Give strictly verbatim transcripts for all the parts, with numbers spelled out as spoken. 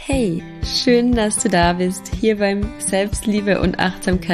Hey, schön, dass du da bist, hier beim Selbstliebe- und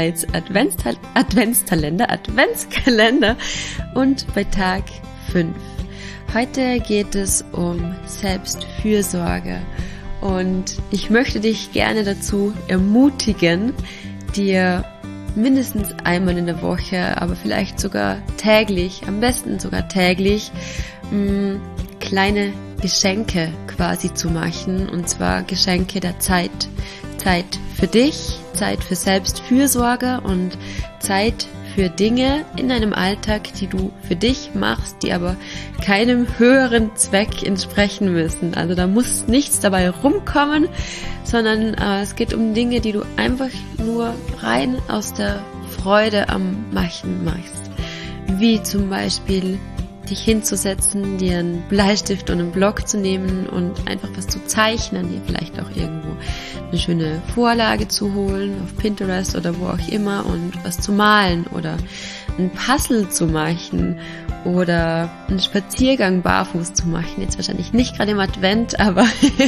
Achtsamkeits-Adventskalender, Adventskalender und bei Tag fünf. Heute geht es um Selbstfürsorge und ich möchte dich gerne dazu ermutigen, dir mindestens einmal in der Woche, aber vielleicht sogar täglich, am besten sogar täglich, mh, kleine Geschenke quasi zu machen, und zwar Geschenke der Zeit. Zeit für dich, Zeit für Selbstfürsorge und Zeit für Dinge in deinem Alltag, die du für dich machst, die aber keinem höheren Zweck entsprechen müssen. Also da muss nichts dabei rumkommen, sondern äh, es geht um Dinge, die du einfach nur rein aus der Freude am Machen machst. Wie zum Beispiel dich hinzusetzen, dir einen Bleistift und einen Block zu nehmen und einfach was zu zeichnen, dir vielleicht auch irgendwo eine schöne Vorlage zu holen, auf Pinterest oder wo auch immer, und was zu malen oder ein Puzzle zu machen oder einen Spaziergang barfuß zu machen. Jetzt wahrscheinlich nicht gerade im Advent, aber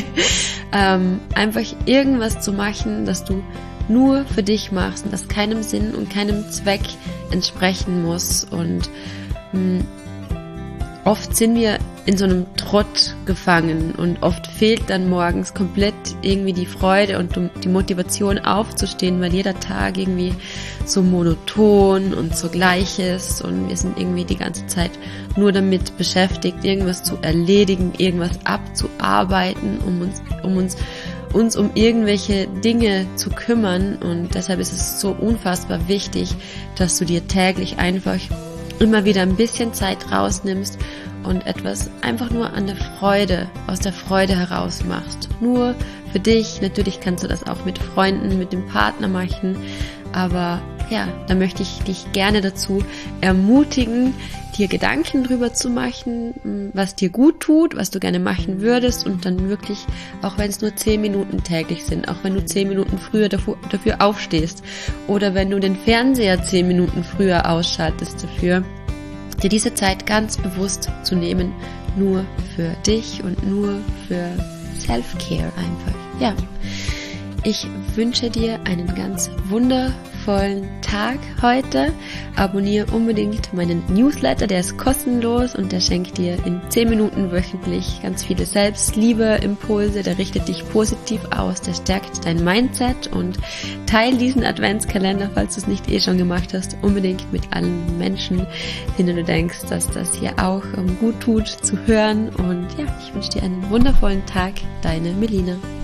ähm, einfach irgendwas zu machen, das du nur für dich machst und das keinem Sinn und keinem Zweck entsprechen muss. Und mh, oft sind wir in so einem Trott gefangen und oft fehlt dann morgens komplett irgendwie die Freude und die Motivation aufzustehen, weil jeder Tag irgendwie so monoton und so gleich ist und wir sind irgendwie die ganze Zeit nur damit beschäftigt, irgendwas zu erledigen, irgendwas abzuarbeiten, um uns, um uns, uns um irgendwelche Dinge zu kümmern. Und deshalb ist es so unfassbar wichtig, dass du dir täglich einfach immer wieder ein bisschen Zeit rausnimmst und etwas einfach nur an der Freude, aus der Freude heraus machst. Nur für dich. Natürlich kannst du das auch mit Freunden, mit dem Partner machen, aber ja, da möchte ich dich gerne dazu ermutigen, dir Gedanken drüber zu machen, was dir gut tut, was du gerne machen würdest, und dann wirklich, auch wenn es nur zehn Minuten täglich sind, auch wenn du zehn Minuten früher dafür, dafür aufstehst oder wenn du den Fernseher zehn Minuten früher ausschaltest dafür, dir diese Zeit ganz bewusst zu nehmen, nur für dich und nur für Self-Care einfach. Ja, ich wünsche dir einen ganz wundervollen Tag heute. Abonniere unbedingt meinen Newsletter, der ist kostenlos und der schenkt dir in zehn Minuten wöchentlich ganz viele Selbstliebe-Impulse, der richtet dich positiv aus, der stärkt dein Mindset, und teile diesen Adventskalender, falls du es nicht eh schon gemacht hast, unbedingt mit allen Menschen, denen du denkst, dass das hier auch gut tut zu hören. Und ja, ich wünsche dir einen wundervollen Tag, deine Melina.